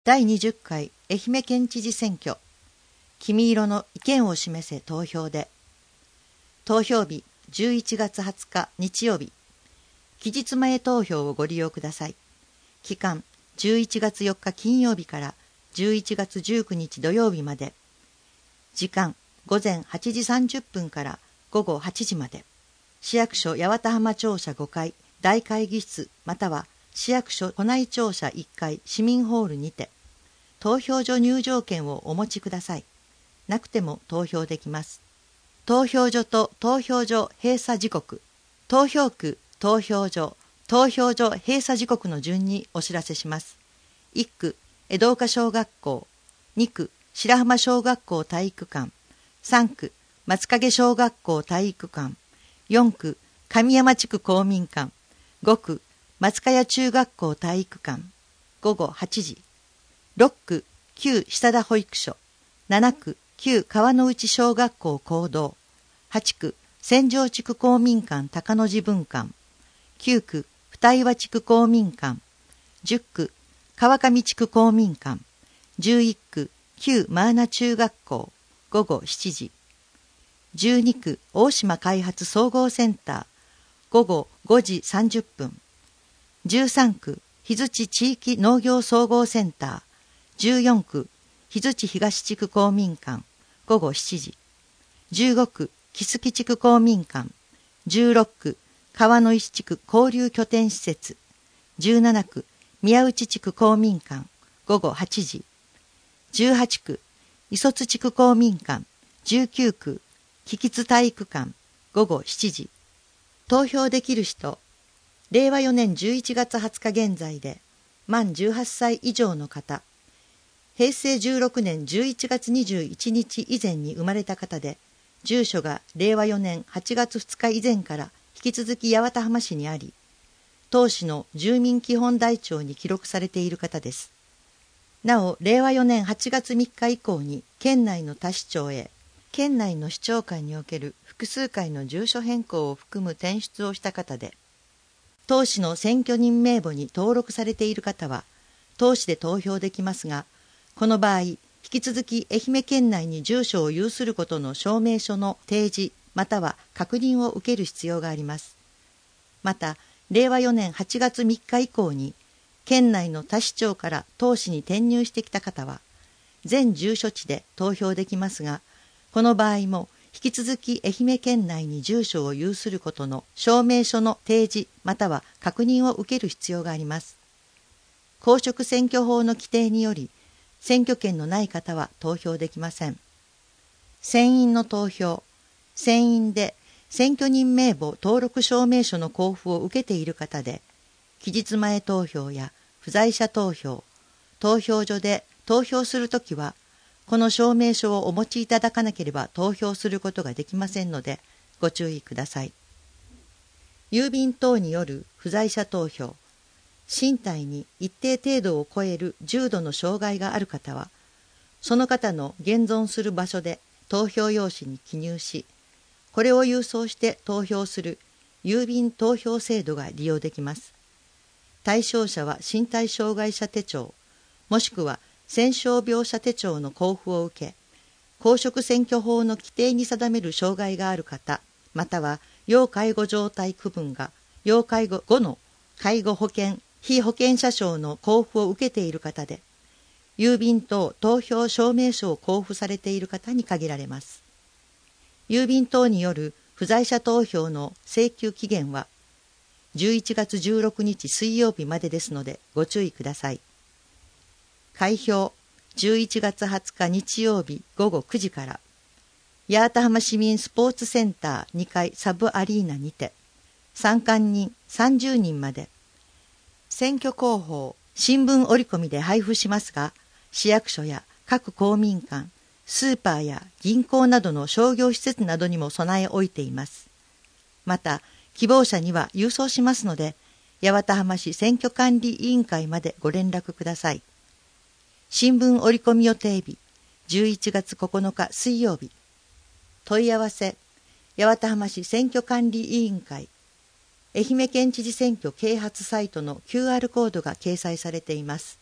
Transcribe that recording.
第20回愛媛県知事選挙、黄色の意見を示せ投票で。投票日11月20日日曜日。期日前投票をご利用ください。期間11月4日金曜日から11月19日土曜日まで。時間午前8時30分から午後8時まで。市役所八幡浜庁舎5階大会議室または市役所都内庁舎1階市民ホールにて。投票所入場券をお持ちください。なくても投票できます。投票所と投票所閉鎖時刻、投票区、投票所閉鎖時刻の順にお知らせします。1区、江戸岡小学校、2区、白浜小学校体育館、3区、松影小学校体育館、4区、上山地区公民館、5区、松茅中学校体育館、午後8時。6区、旧久田保育所、7区、旧川之内小学校講堂、8区、千条地区公民館高野寺分館、9区、二岩地区公民館、10区、川上地区公民館、11区、旧真穴中学校、午後7時。12区、大島開発総合センター、午後5時30分。13区、日槌地域農業総合センター、14区、日槌東地区公民館、午後7時。15区、木月地区公民館、16区、川の石地区交流拠点施設、17区、宮内地区公民館、午後8時。18区、磯津地区公民館、19区、木津体育館、午後7時。投票できる人、令和4年11月20日現在で、満18歳以上の方、平成16年11月21日以前に生まれた方で、住所が令和4年8月2日以前から引き続き八幡浜市にあり、当市の住民基本台帳に記録されている方です。なお、令和4年8月3日以降に県内の他市町へ、県内の市長会における複数回の住所変更を含む転出をした方で、当市の選挙人名簿に登録されている方は、当市で投票できますが、この場合、引き続き愛媛県内に住所を有することの証明書の提示または確認を受ける必要があります。また、令和4年8月3日以降に、県内の他市町から当市に転入してきた方は、全住所地で投票できますが、この場合も引き続き愛媛県内に住所を有することの証明書の提示または確認を受ける必要があります。公職選挙法の規定により、選挙権のない方は投票できません。選印の投票、選印で選挙人名簿登録証明書の交付を受けている方で、期日前投票や不在者投票、投票所で投票するときは、この証明書をお持ちいただかなければ投票することができませんので、ご注意ください。郵便等による不在者投票、身体に一定程度を超える重度の障害がある方は、その方の現存する場所で投票用紙に記入し、これを郵送して投票する郵便投票制度が利用できます。対象者は身体障害者手帳、もしくは戦傷病者手帳の交付を受け、公職選挙法の規定に定める障害がある方、または要介護状態区分が要介護後の介護保険被保険者証の交付を受けている方で、郵便等投票証明書を交付されている方に限られます。郵便等による不在者投票の請求期限は11月16日水曜日までですのでご注意ください。開票11月20日日曜日午後9時から、八幡浜市民スポーツセンター2階サブアリーナにて、参観人30人まで、選挙広報、新聞折り込みで配布しますが、市役所や各公民館、スーパーや銀行などの商業施設などにも備え置いています。また、希望者には郵送しますので、八幡浜市選挙管理委員会までご連絡ください。新聞折り込み予定日、11月9日水曜日。問い合わせ、八幡浜市選挙管理委員会。愛媛県知事選挙啓発サイトの QR コードが掲載されています。